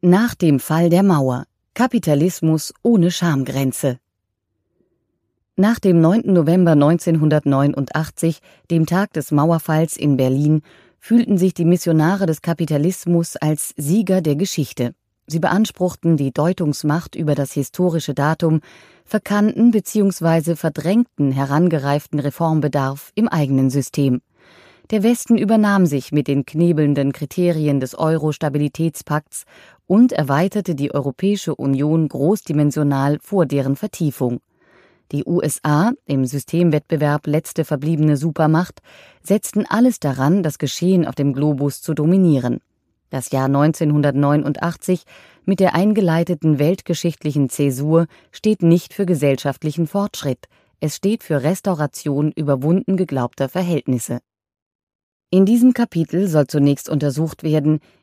Nach dem Fall der Mauer. Kapitalismus ohne Schamgrenze. Nach dem 9. November 1989, dem Tag des Mauerfalls in Berlin, fühlten sich die Missionare des Kapitalismus als Sieger der Geschichte. Sie beanspruchten die Deutungsmacht über das historische Datum, verkannten bzw. verdrängten herangereiften Reformbedarf im eigenen System. Der Westen übernahm sich mit den knebelnden Kriterien des Euro-Stabilitätspakts und erweiterte die Europäische Union großdimensional vor deren Vertiefung. Die USA, im Systemwettbewerb letzte verbliebene Supermacht, setzten alles daran, das Geschehen auf dem Globus zu dominieren. Das Jahr 1989 mit der eingeleiteten weltgeschichtlichen Zäsur steht nicht für gesellschaftlichen Fortschritt, es steht für Restauration überwunden geglaubter Verhältnisse. In diesem Kapitel soll zunächst untersucht werden,